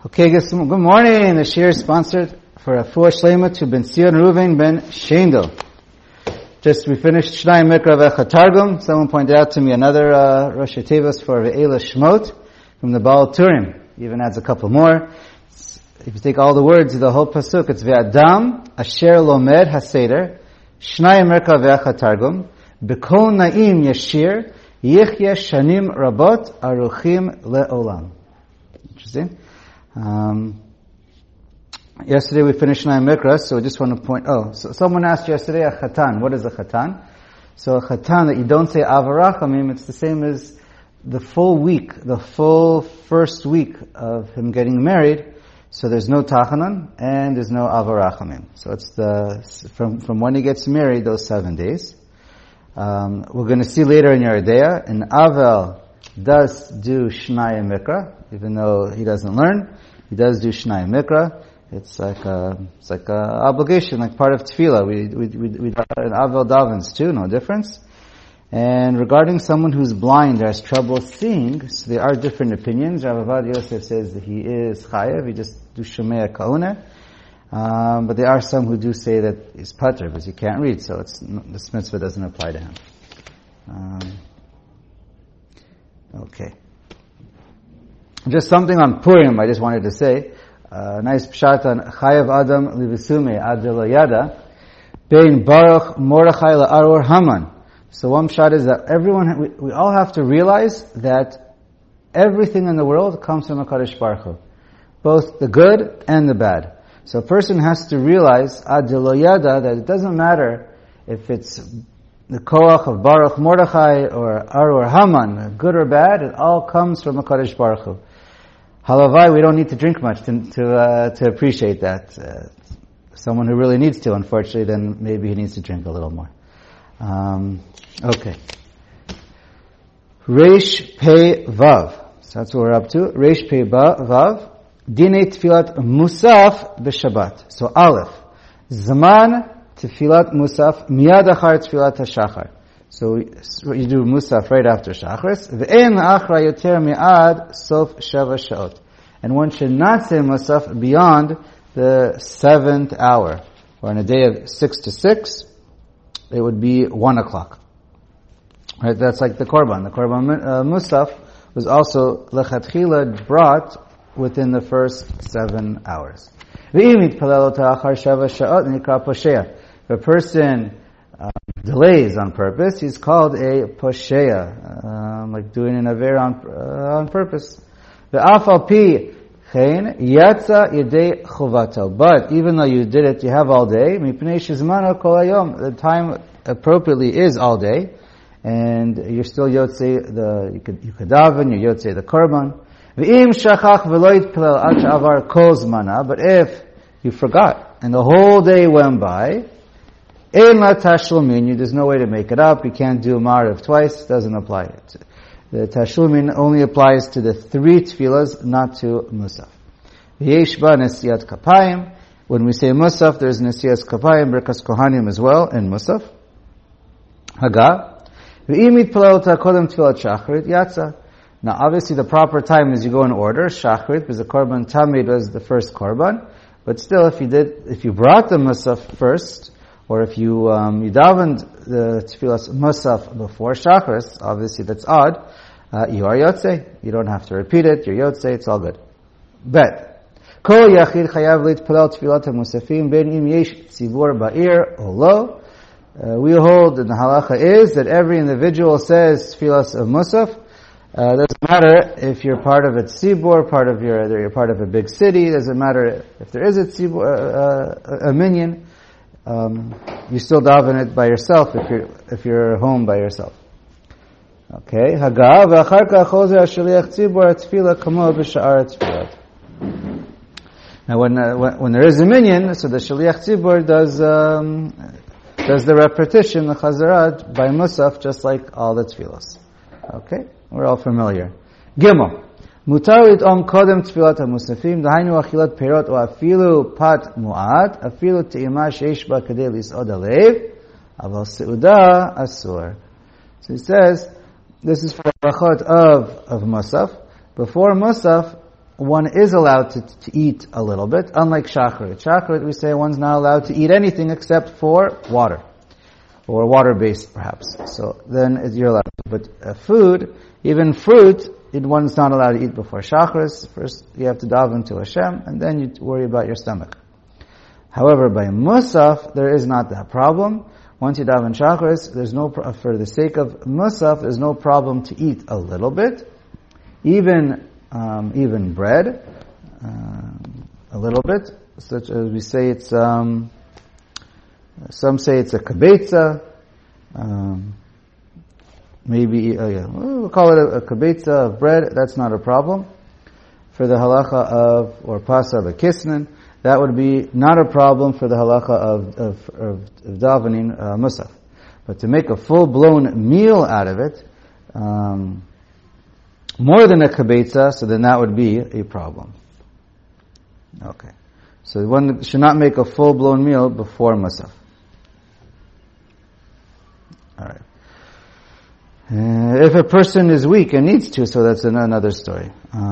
Okay, good morning. The shir is sponsored for a full shlema to Ben Sion Reuven Ben Shendel. We finished Shnai Mikra Vechatargum. Someone pointed out to me another Rosh Tevos for Ve'ela Shmot from the Baal Turim. Even adds a couple more. If you take all the words of the whole pasuk, it's Ve'adam Asher Lomed HaSeder Shnai Mikra Vechatargum B'kol Naim Yashir Yichye Shanim Rabot Aruchim Le'olam. Interesting. Yesterday we finished Shnai Mikra, so I just want to point, so someone asked yesterday a chatan. What is a chatan? So a chatan that you don't say avarachamim, it's the same as the full week, the full first week of him getting married. So there's no tachanan and there's no avarachamim. So it's from when he gets married, those 7 days. We're going to see later in Yeridea, and Avel does do Shnai Mikra, even though he doesn't learn. He does do Shnai Mikra. It's like a obligation, like part of Tefillah. We Avel davens too, no difference. And regarding someone who's blind or has trouble seeing, so there are different opinions. Rav Avad Yosef says that he is chayav, he just do Shomea Kahuna. But there are some who do say that he's pater because he can't read, so this mitzvah doesn't apply to him. Okay. Just something on Purim I just wanted to say. Nice pshat on Chayav Adam Livisume Adil Yada Bein Baruch Mordechai La'aror Haman. So one pshat is that we all have to realize that everything in the world comes from HaKadosh Baruch Hu. Both the good and the bad. So a person has to realize Adil Yada that it doesn't matter if it's the koach of Baruch Mordechai or Aror Haman, good or bad, it all comes from HaKadosh Baruch Hu. Halavai, we don't need to drink much to appreciate that. Someone who really needs to, unfortunately, then maybe he needs to drink a little more. Okay. Reish Pei Vav. So that's what we're up to. Reish Pei Vav. Dinei Tfilat Musaf b'Shabbat. So Aleph. Zman Tfilat Musaf miyad achar Tfilat HaShachar. So you do Musaf right after Shachris. V'ein achra yoter mi'ad sof sheva sha'ot. And one should not say Musaf beyond the 7th hour. Or on a day of 6 to 6, it would be 1 o'clock. Right? That's like the Korban. The Korban Musaf was also lechatchila brought within the first 7 hours. If a person delays on purpose, he's called a posheya, like doing an aver on purpose. The afal pi chen yatsa yedei chovato. But even though you did it, you have all day. Mipnei shizmano kol hayom. The time appropriately is all day, and you're still yotzei you could daven, you're yotzei the korban. V'im shachach v'lo yitpilel ad she'avar kol zmana. But if you forgot and the whole day went by, ein la tashlumin, there's no way to make it up. You can't do Ma'ariv twice. Doesn't apply. The tashlumin only applies to the 3 tefillas, not to Musaf. V'yesh ba nesiyat kapayim. When we say Musaf, there's nesiyat kapayim, Birkas Kohanim as well, and Musaf. Haga. V'im yitpilel ta kodem tfilat shachrit yatsa. Now, obviously, the proper time is you go in order, Shachrit, because the Korban Tamid was the first Korban. But still, if you brought the Musaf first, or if you davened the Tfilas Musaf before Shachris, obviously that's odd, you are Yotzei. You don't have to repeat it, you're Yotzei, it's all good. Bet. Kol Yachid Chayav Litpilel Tfilat HaMusafim Ben Im Yesh Tzibur Ba'ir Olo. We hold, and the halacha is, that every individual says Tfilas of Musaf. Doesn't matter if you're part of a tzibur, you're part of a big city. Doesn't matter if there is a tzibur, a minyan. You still daven it by yourself if you're home by yourself. Okay. Haga v'achar kach chozer hashaliach tzibur tefila kamo b'sha'ar tefilot. Now, when there is a minyan, so the shaliach tzibur does the repetition, the chazarat by musaf, just like all the tefillos. Okay. We're all familiar. Gimel. Mutar lit'om kodem tfilat ha-musafim, dahainu achilat perot, o afilu pat mu'at, afilu te'ima sheish ba kadei lis'od alev, aval seuda asur. So he says, this is for the brachot of Musaf. Before Musaf, one is allowed to eat a little bit, unlike Shacharit. Shacharit, we say one's not allowed to eat anything except for water, or water-based perhaps. So then you're allowed. But food, even fruit, one's not allowed to eat before Shacharis. First you have to daven to Hashem, and then you worry about your stomach. However, by Musaf, there is not that problem. Once you daven Shacharis, for the sake of Musaf, there's no problem to eat a little bit. Even bread, a little bit, such as we say it's, some say it's a kabetza, we'll call it a kabetza of bread, that's not a problem. For the halacha or pasa b'kisnin, that would be not a problem for the halacha of davening musaf. But to make a full-blown meal out of it, more than a kabetza, so then that would be a problem. Okay. So one should not make a full-blown meal before musaf. Alright. If a person is weak and needs to, so that's another story.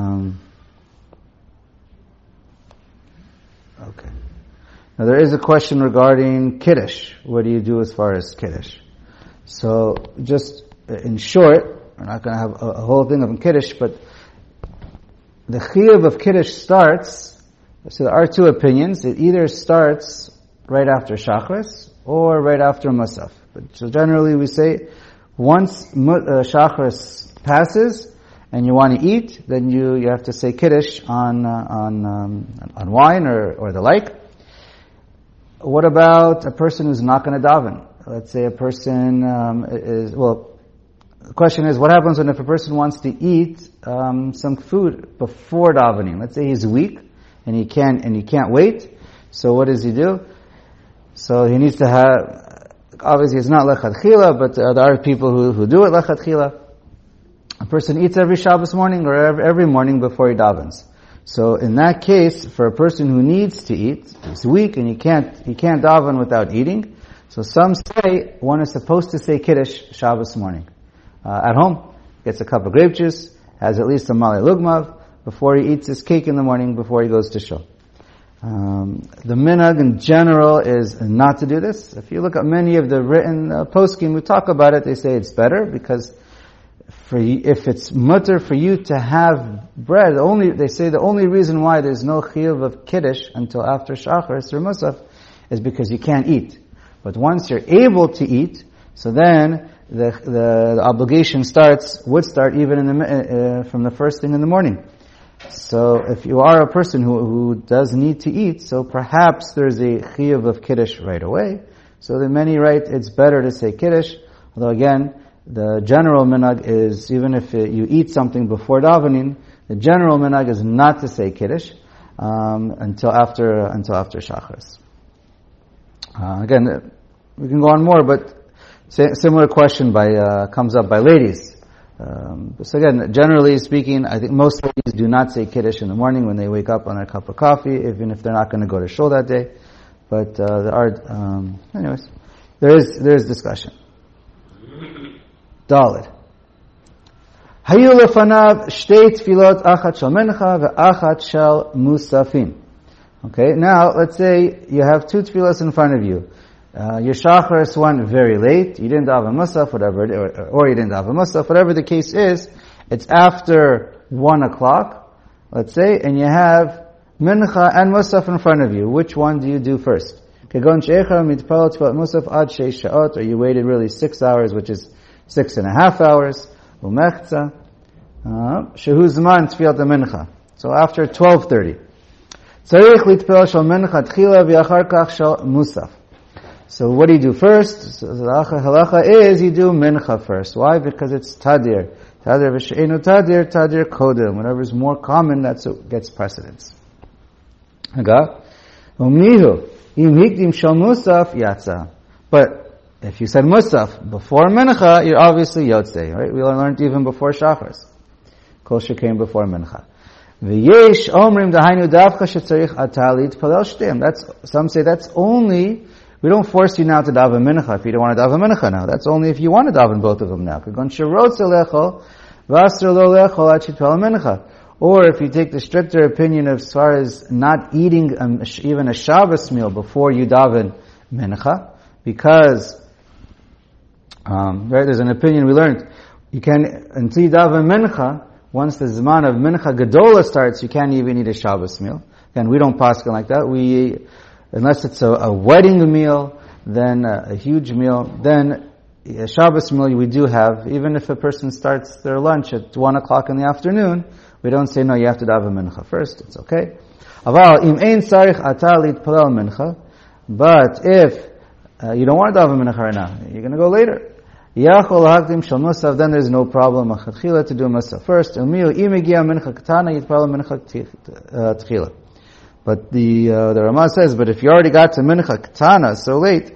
Okay. Now there is a question regarding Kiddush. What do you do as far as Kiddush? So, just in short, we're not going to have a whole thing of Kiddush, but the chiyuv of Kiddush starts, so there are two opinions. It either starts right after Shacharis or right after Musaf. But so generally we say, once Shacharis passes and you want to eat, then you have to say Kiddush on wine or the like. What about a person who's not going to daven? Let's say a person the question is, what happens if a person wants to eat some food before davening? Let's say he's weak and he can't wait. So what does he do? So he needs to have, obviously it's not lechatchila, but there are people who do it lechatchila. A person eats every Shabbos morning or every morning before he davens. So in that case, for a person who needs to eat, he's weak and he can't daven without eating. So some say one is supposed to say Kiddush Shabbos morning. At home, gets a cup of grape juice, has at least a malei lugmav, before he eats his cake in the morning, before he goes to shul. The minhag in general is not to do this. If you look at many of the written poskim who talk about it, they say it's better, because if it's mutter for you to have bread, they say the only reason why there's no chiyuv of Kiddush until after Shacharis or Musaf is because you can't eat. But once you're able to eat, so then the obligation would start even from the first thing in the morning. So if you are a person who does need to eat, so perhaps there's a chiyuv of Kiddush right away. So the many write it's better to say Kiddush, although again, the general minhag is, even if you eat something before davening, the general minhag is not to say Kiddush until after Shacharis. Again, we can go on more, but similar question comes up by ladies. So again, generally speaking, I think most ladies do not say Kiddush in the morning when they wake up on their cup of coffee, even if they're not going to go to shul that day. But there are, anyways, there is discussion. Daled. Hayu lefanav shtei tefilot, achat shel mincha ve'achat shel musafin. Okay, now let's say you have two tefillos in front of you. Your shacharis went very late. You didn't daven musaf, whatever, or you didn't daven musaf, whatever the case is. It's after 1 o'clock, let's say, and you have mincha and musaf in front of you. Which one do you do first? Kegon she'echad mitpalel tefillat musaf ad 6 sha'ot, or you waited really 6 hours, which is 6.5 hours. Umechza shehu zman tefillat mincha. So after 12:30. Tzarich litpel shel mincha tchila v'achar kach shel musaf. So what do you do first? So the halacha is you do mincha first. Why? Because it's tadir. Tadir v'she'enu tadir, tadir kodem. Whatever is more common, that's what gets precedence. Haga? Umihu. Im hikdim shel musaf yatsa. But if you said musaf before mincha, you're obviously yotzei, right? We learned even before shachars. Kol shekaim before mincha. V'yesh omrim dahainu davcha shetzarich atalit palel shtem. Some say that's only, we don't force you now to daven mincha if you don't want to daven mincha now. That's only if you want to daven both of them now. Or if you take the stricter opinion of as far as not eating even a Shabbos meal before you daven mincha, because right, there's an opinion we learned. You can until you daven mincha. Once the zman of mincha gedola starts, you can't even eat a Shabbos meal. Again, we don't paskin like that. We, unless it's a wedding meal, then a huge meal, then a Shabbos meal we do have. Even if a person starts their lunch at 1 o'clock in the afternoon, we don't say no. You have to daven mincha first. It's okay. Aval im ein sarich ata litpalel mincha. But if you don't want to daven mincha right now, you're going to go later. Yachol hakdim shal musaf, then there's no problem achatchila to do musaf first. Umiu imigia mincha katana yitpalel mincha tchila. But the Ramah says, but if you already got to mincha katana so late,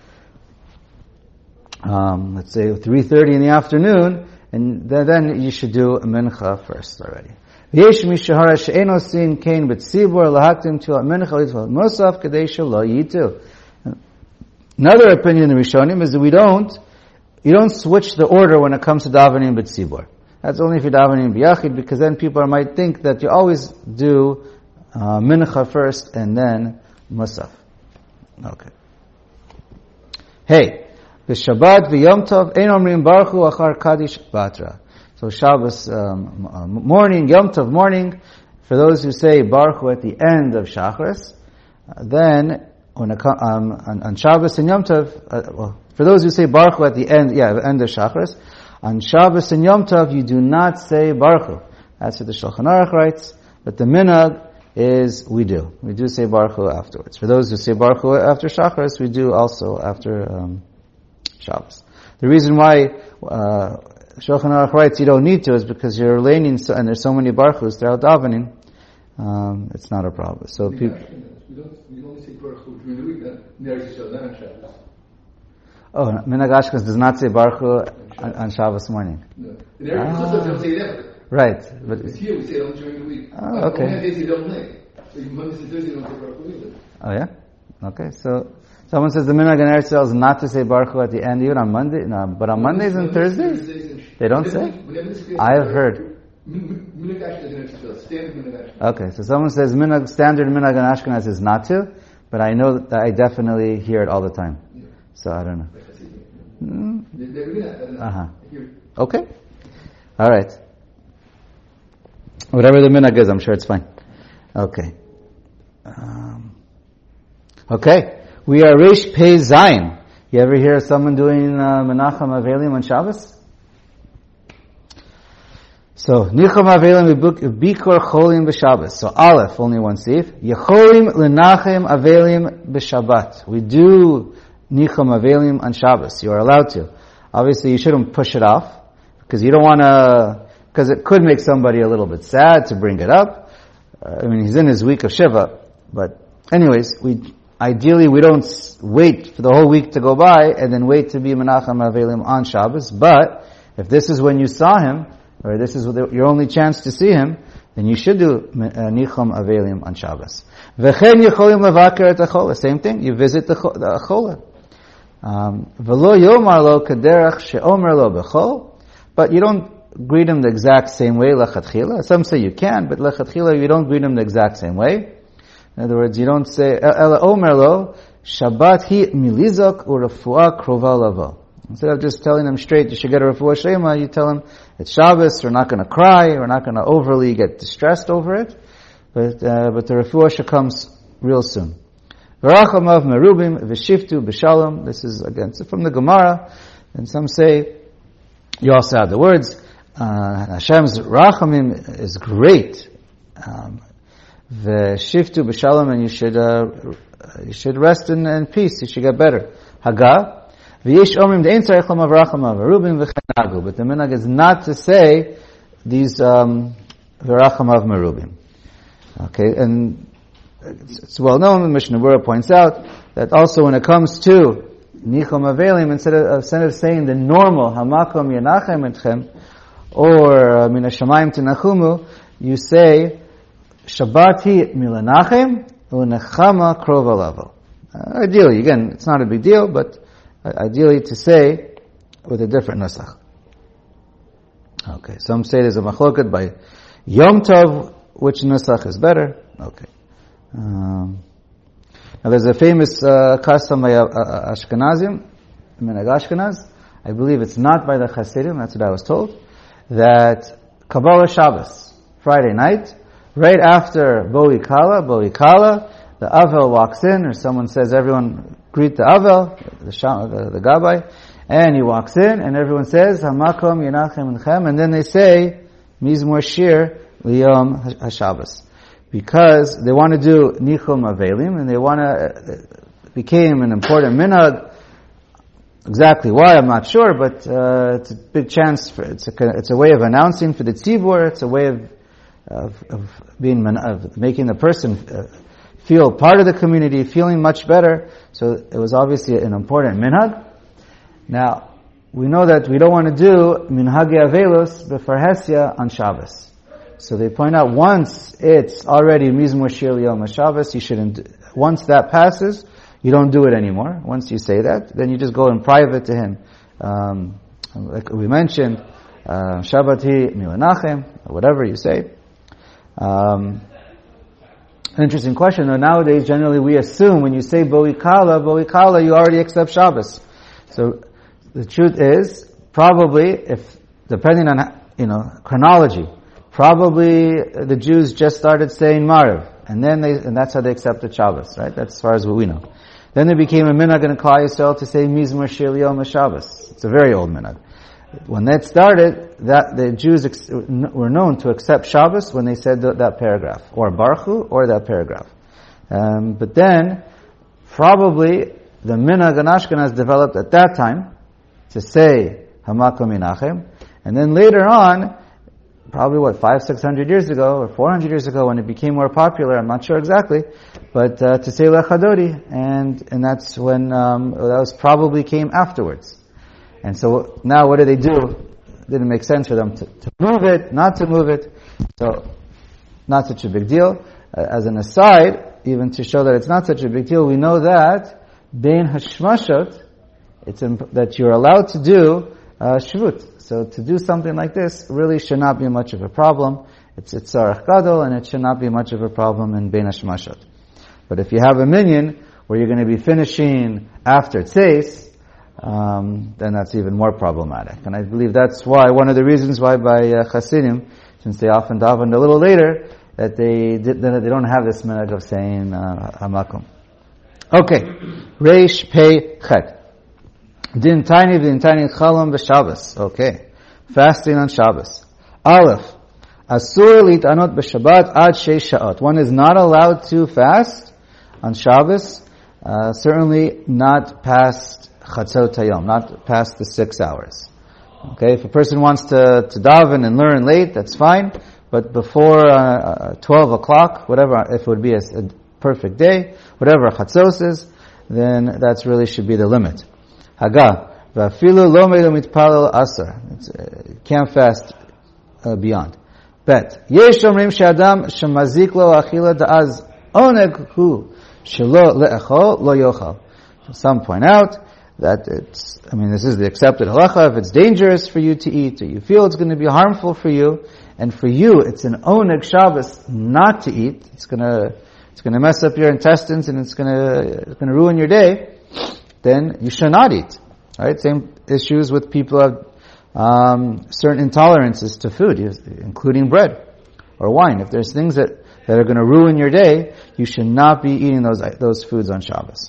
let's say 3:30 in the afternoon, and then you should do a mincha first already. Yesh mishahara she'eno sin kain b'tzibur lahaktim to mincha litpalel musaf kadei shelo yitu. Another opinion in the Rishonim is that you don't switch the order when it comes to davening b'tzibur. That's only if you're davening b'yachid, because then people might think that you always do mincha first and then musaf. Okay. Hey, b'Shabbat v'Yom Tov ein omrim baruch hu achar kaddish batra. So Shabbos morning, Yom Tov morning, for those who say baruch hu at the end of Shacharis, then when on Shabbos and Yom Tov, for those who say Baruch Hu at the end, end of Shacharis, on Shabbos and Yom Tov you do not say Baruch Hu. That's what the Shulchan Aruch writes, but the minhag is we do say Baruch Hu afterwards. For those who say Baruch Hu after Shacharis, we do also after Shabbos. The reason why Shulchan Aruch writes you don't need to is because you're learning and there's so many Baruch Hus throughout davening. It's not a problem. So people. We only say Baruch Hu during the week, not on Shabbos. Oh, Minhag Ashkenaz does not say Baruch Hu on Shabbos morning. No. In every Chutz they don't say it ever. Right. But here we say it only during the week. Okay. Only days you don't make. So Monday to Thursday you don't say Baruch Hu either. Oh yeah? Okay, so someone says the Minhag in Eretz Yisrael is not to say Baruch Hu at the end even on Monday, no, but on Mondays and Thursdays? They don't say? I have heard. Okay, so someone says standard minhag in Ashkenaz is not to, but I know that I definitely hear it all the time. So I don't know. Okay. All right. Whatever the minhag is, I'm sure it's fine. Okay. Okay. We are Reish Pei Zayin. You ever hear someone doing Menachem Avelim on Shabbos? So, Nicham Avelim Bikor Cholim b'Shabbos. So, Aleph, only one sif. Yecholim Lenachem Avelim b'Shabbat. We do Nicham Avelim on Shabbos. You are allowed to. Obviously, you shouldn't push it off, because you don't want to, because it could make somebody a little bit sad to bring it up. He's in his week of Shiva. But, anyways, ideally we don't wait for the whole week to go by and then wait to be Menachem Avelim on Shabbos. But, if this is when you saw him, or this is your only chance to see him, then you should do Nicham Avelim on Shabbos. V'chen yecholim levaker et achola. Same thing, you visit the achola. V'lo yomar lo kaderach she'omer lo b'chol. But you don't greet him the exact same way, lechatchila. Some say you can, but lechatchila you don't greet him the exact same way. In other words, you don't say, ela omer lo, Shabbat hi milizok u'refuah krova lavo. Instead of just telling them straight, you should get a refuah shema, you tell them, it's Shabbos, we're not going to cry, we're not going to overly get distressed over it, but the refuah should come real soon. V'rachamav merubim v'shiftu b'shalom. This is again from the Gemara, and some say, you also have the words, Hashem's rachamim is great, v'shiftu b'shalom, and you should rest in peace, you should get better. Haga. But the minhag is not to say these v'rachamav merubim. Okay, and it's well known. The Mishnah Berurah points out that also when it comes to nicham avelim, instead of saying the normal hamakom yanachem etchem or min hashamayim tenachumu, you say Shabbati milanachem u'nechama krova lavo. Ideally, again, it's not a big deal, but ideally to say with a different nusach. Okay, some say there's a machloket by Yom Tov, which nusach is better? Okay. Now there's a famous custom by Ashkenazim, Minhag Ashkenaz. I believe it's not by the Hasidim, that's what I was told, that Kabbalah Shabbos, Friday night, right after Boi Kala, the Avel walks in, or someone says, everyone greet the Avel, the Gabbai, and he walks in, and everyone says, Hamakom Yenachem Enchem, and then they say, Mizmor Shir Liyom HaShabbos. Because they want to do Nichum Avelim, and they want to, it became an important minhag. Exactly why, I'm not sure, but it's a big chance for, it's a way of announcing for the tzibur, it's a way of making the person feel part of the community, feeling much better. So it was obviously an important minhag. Now, we know that we don't want to do minhagi avelus b'farhesia on Shabbos. So they point out once it's already Mizmor Shir Yom HaShabbos, you shouldn't, once that passes, you don't do it anymore. Once you say that, then you just go in private to him. Like we mentioned, Shabbati Milanachem, or whatever you say. An interesting question, though. Nowadays, generally we assume when you say Boi Kala, you already accept Shabbos. So the truth is, probably, if depending on chronology, probably the Jews just started saying Mariv, and that's how they accepted Shabbos, right? That's as far as what we know. Then there became a minhag in Klal Yisrael to say Mizmor Shir Yom HaShabbos. It's a very old minhag. When that started, that the Jews were known to accept Shabbos when they said that paragraph, or Baruch Hu, or that paragraph. But then, probably the minhag in Ashkenaz developed at that time to say Hamakom Yenachem, and then later on, probably 500-600 years ago, or 400 years ago, when it became more popular, I'm not sure exactly, but to say Lech Hadodi, and that's when that was probably came afterwards. And so now what do? It didn't make sense for them to move it, not to move it. So not such a big deal. As an aside, even to show that it's not such a big deal, we know that Bein Hashmashot, that you're allowed to do Shvut. So to do something like this really should not be much of a problem. It's Tzarech Gadol, and it should not be much of a problem in Bein Hashmashot. But if you have a minyan where you're going to be finishing after Tzeis, then that's even more problematic. And I believe that's why, one of the reasons why by Hasidim, since they often daven a little later, that they don't have this minhag of saying Hamakom. Okay, Reish Pei Chet. Din tiny chalam b'Shabbos. Okay, fasting on Shabbos. Aleph, asur litanot b'Shabbat ad sheish sha'ot. One is not allowed to fast on Shabbos, certainly not past chatzot hayom, not past the 6 hours. Okay, if a person wants to daven and learn late, that's fine, but before 12 o'clock, whatever, if it would be a perfect day, whatever chatzos is, then that's really should be the limit. Haga, v'afilu lo me'elu mitpalel asar. Can't fast beyond. Bet, yesh omrim she'adam shemazik lo achila da'az oneg hu shelo le'echol lo yochal. Some point out that this is the accepted halacha. If it's dangerous for you to eat, or you feel it's going to be harmful for you, and for you it's an oneg Shabbos not to eat, it's going to mess up your intestines and it's going to ruin your day, then you should not eat. Right? Same issues with people who have certain intolerances to food, including bread or wine. If there's things that are going to ruin your day, you should not be eating those foods on Shabbos.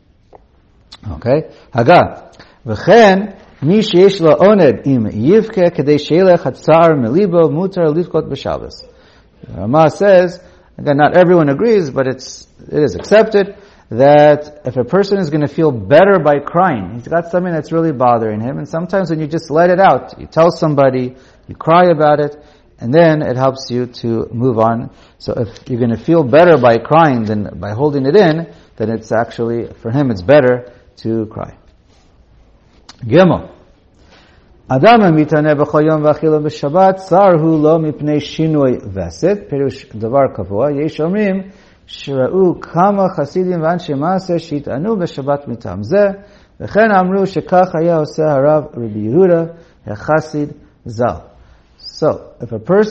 Okay? Haga. V'chen, mi sheyesh lo oned im yivke kedei sheilech hatzar melibo mutar lifkot b'Shabbos. Rama says, again, not everyone agrees, but it is accepted, that if a person is going to feel better by crying, he's got something that's really bothering him, and sometimes when you just let it out, you tell somebody, you cry about it, and then it helps you to move on. So if you're going to feel better by crying than by holding it in, then it's actually, for him, it's better to cry. Gimel. Adam mitaneh b'chol yom v'achila b'Shabbat, tzar hu lo mipnei shinoi veset, perush davar kavua, yesh omrim, שראו כמה חסידים ואנשי מעשה שהתענו בשבת מטעם זה, וכן אמרו שכך היה עושה הרב רבי יהודה, החסיד ז"ל. So, if a person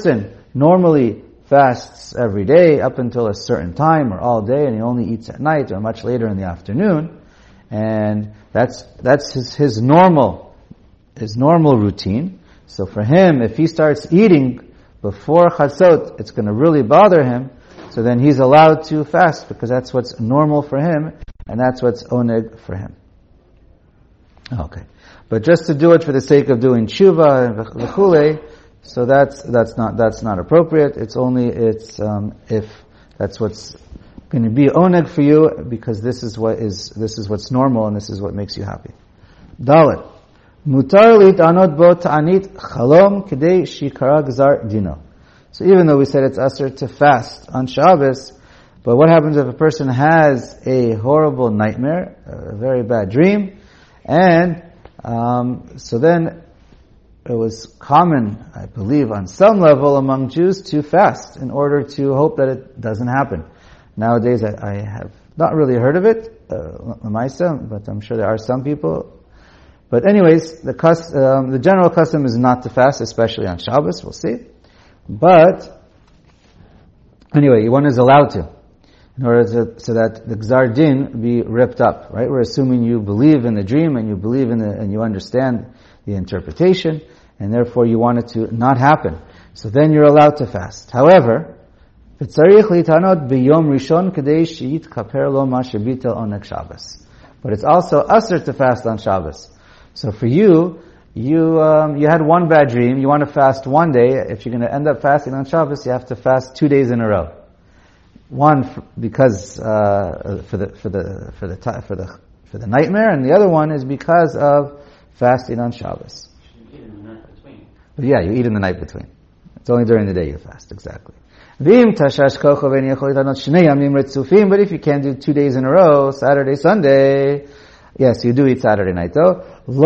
normally fasts every day up until a certain time or all day, and he only eats at night or much later in the afternoon, and that's his normal routine. So for him, if he starts eating before Chatzot, it's going to really bother him. So then he's allowed to fast because that's what's normal for him, and that's what's oneg for him. Okay, but just to do it for the sake of doing tshuva and v'chule, so that's not appropriate. It's if that's what's going to be oneg for you, because this is what's normal and this is what makes you happy. Dalet. Mutar litanot bo ta'anit chalom k'dei shikara gzar dino. So even though we said it's asur to fast on Shabbos, but what happens if a person has a horrible nightmare, a very bad dream, and so then it was common, I believe, on some level among Jews to fast in order to hope that it doesn't happen. Nowadays, I have not really heard of it, but I'm sure there are some people. But anyways, the general custom is not to fast, especially on Shabbos. We'll see. But anyway, one is allowed to, in order so that the Gzar Din be ripped up. Right? We're assuming you believe in the dream and you believe and you understand the interpretation, and therefore you want it to not happen. So then you're allowed to fast. However, v'tzarich litanot b'yom rishon k'dei sheyitkaper lo ma shebitel oneg Shabbos. But it's also asur to fast on Shabbos. So for you had one bad dream. You want to fast one day. If you're going to end up fasting on Shabbos, you have to fast 2 days in a row. One because for the nightmare, and the other one is because of fasting on Shabbos. You eat in the night between. But yeah, you eat in the night between. It's only during the day you fast, exactly. But if you can't do 2 days in a row, Saturday, Sunday, yes, you do eat Saturday night though.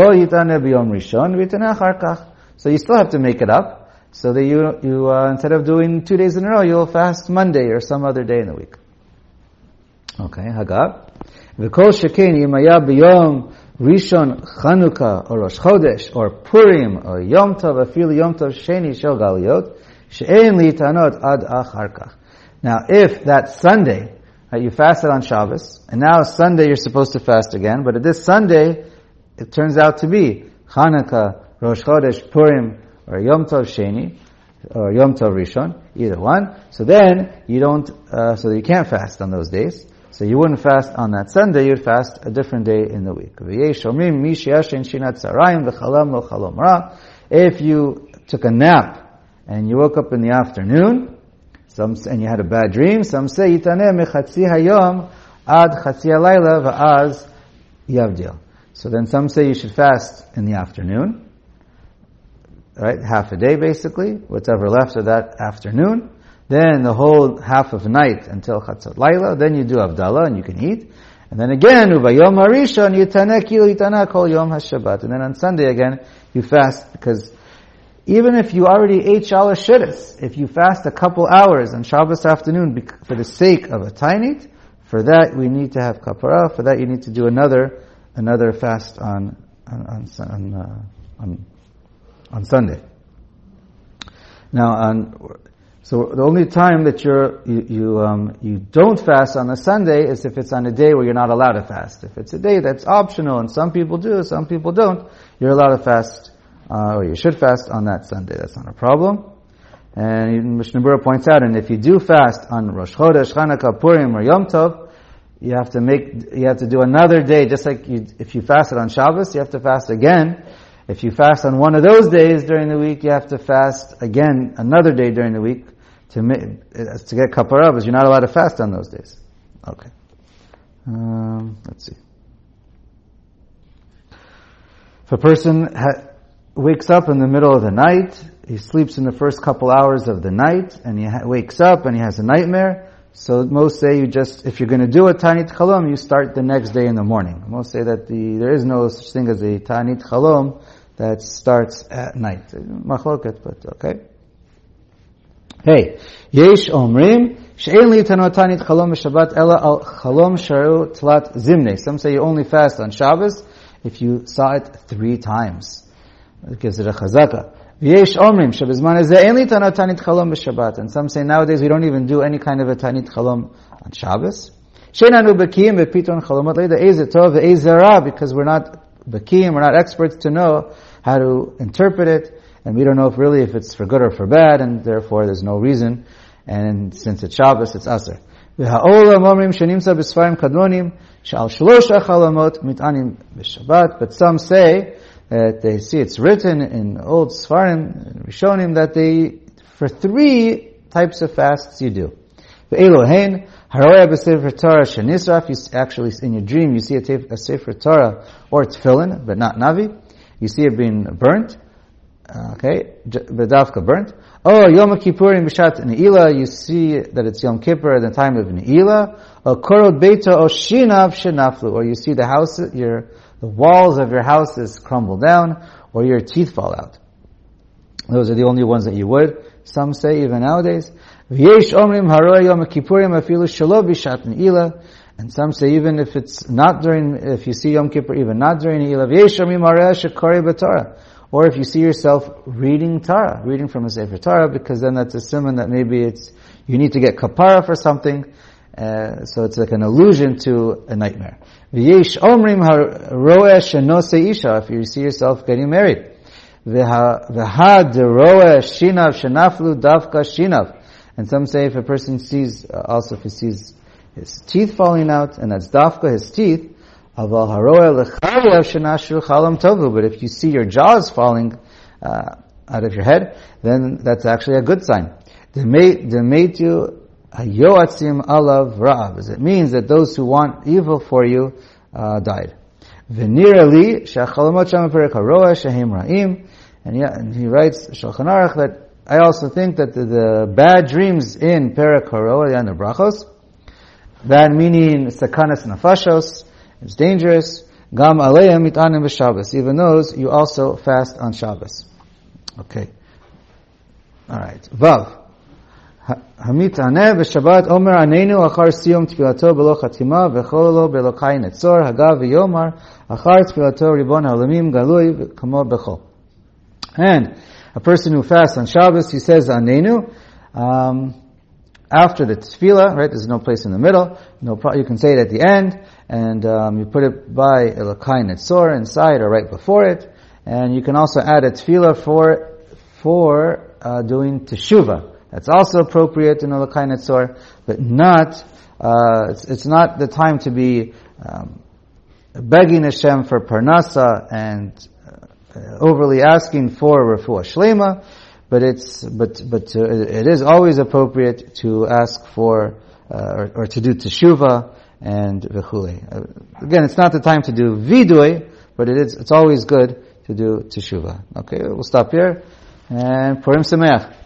So you still have to make it up. So that you instead of doing 2 days in a row, you'll fast Monday or some other day in the week. Okay, Hagab. V'kol shekein yimaya b'yom Rishon Chanukah or Rosh Chodesh or Purim or Yom Tov afil Yom Tov Sheni Shel Galiyot she'ein litanot ad achar kach. Now, if that Sunday you fasted on Shabbos, and now Sunday you're supposed to fast again, but this Sunday it turns out to be Chanukah, Rosh Chodesh, Purim, or Yom Tov Sheni, or Yom Tov Rishon, either one. So then you so you can't fast on those days. So you wouldn't fast on that Sunday, you'd fast a different day in the week. If you took a nap and you woke up in the afternoon, and you had a bad dream, some say yitaneh mechatzi hayom ad chatzi halayla va'az yavdil. So then some say you should fast in the afternoon, right? Half a day basically, whatever left of that afternoon. Then the whole half of night until chatzot layla. Then you do Havdalah and you can eat. And then again, ubayom harishon yitaneh kil yitaneh kol yom hashabat. And then on Sunday again, you fast because even if you already ate shalosh shidduchos, if you fast a couple hours on Shabbos afternoon for the sake of a tainit, for that we need to have kapara. For that you need to do another fast on Sunday. Now, so the only time that you don't fast on a Sunday is if it's on a day where you're not allowed to fast. If it's a day that's optional, and some people do, some people don't, you're allowed to fast, or you should fast on that Sunday. That's not a problem. And even Mishnah Berurah points out, and if you do fast on Rosh Chodesh, Chanukah, Purim, or Yom Tov, you have to do another day, just like if you fasted on Shabbos, you have to fast again. If you fast on one of those days during the week, you have to fast again another day during the week to get kapara, because you're not allowed to fast on those days. Okay. Let's see. If a person wakes up in the middle of the night, he sleeps in the first couple hours of the night, and he wakes up and he has a nightmare, so most say if you're going to do a Ta'anit Chalom, you start the next day in the morning. Most say that there is no such thing as a Ta'anit Chalom that starts at night. Machloket, but okay. Hey, Yesh Omrim, She'en li tanot Ta'anit Chalom Shabbat ela al Chalom sharu tlat zimne. Some say you only fast on Shabbos if you saw it 3 times. It gives it a chazaka. V'yesh omrim shebizman hazeh ein li tanit chalom b'Shabbat. And some say nowadays we don't even do any kind of a tanit chalom on Shabbos. Sheinanu b'kiyim v'pitron chalomot leida eizeh tov v'eizeh ra, because we're not b'kiyim, we're not experts to know how to interpret it, and we don't know if it's for good or for bad, and therefore there's no reason. And since it's Shabbos, it's aser. V'ha'olam omrim shenimsa b'sfarim kadmonim she'al shlosha chalomot mit'anim b'Shabbat. But some say that they see it's written in old Sfarim, Rishonim, that for 3 types of fasts you do. Ve'elohein, haroya b'sefer Torah shenisraf, you actually, in your dream, you see a sefer Torah, or tefillin, but not navi. You see it being burnt, bedavka burnt. Oh, Yom Kippurim b'shat ne'ilah, you see that it's Yom Kippur at the time of ne'ilah. Or korot beita o shinav shenaflu, or you see the house, the walls of your houses crumble down, or your teeth fall out. Those are the only ones that you would. Some say even nowadays. V'yesh omrim haroya Yom Kippurim afilu shelo b'shat ne'ilah. And some say even if you see Yom Kippur even not during ne'ilah. V'yesh omrim haroya shekori b'Torah. Or if you see yourself reading Torah, reading from a Sefer Torah, because then that's a simon that maybe you need to get kapara for something, so it's like an allusion to a nightmare. V'yesh omrim haroeh shenose isha, if you see yourself getting married. V'ha deroeh shinav shenaflu davka shinav. And some say if a person sees his teeth falling out, and that's dafka, his teeth, but if you see your jaws falling out of your head, then that's actually a good sign. It means that those who want evil for you died. And he writes Shulchan Aruch that I also think that the bad dreams in Perek HaRoah and the Brachos, bad meaning sakanas nafashos, it's dangerous. Gam aleim mitanim b'Shabbos. Even those, you also fast on Shabbos. Okay. Alright. Vav. Hamitaneh b'Shabbat omer anenu achar siyum tfilato belo chatima v'chololo belo kai netzor hagav v'yomar achar tfilato ribon ha'olamim galui kamo bechol. And a person who fasts on Shabbos, he says anenu, after the tefillah, right? There's no place in the middle. You can say it at the end, and you put it by Elokai Netzor inside or right before it. And you can also add a tefillah for doing teshuvah. That's also appropriate in Elokai Netzor, but not. It's not the time to be begging Hashem for parnasa and overly asking for refuah shlema. But it is always appropriate to ask for or to do teshuvah and v'chulei. Again, it's not the time to do vidui, but it's always good to do teshuvah. Okay, we'll stop here and Purim Sameach.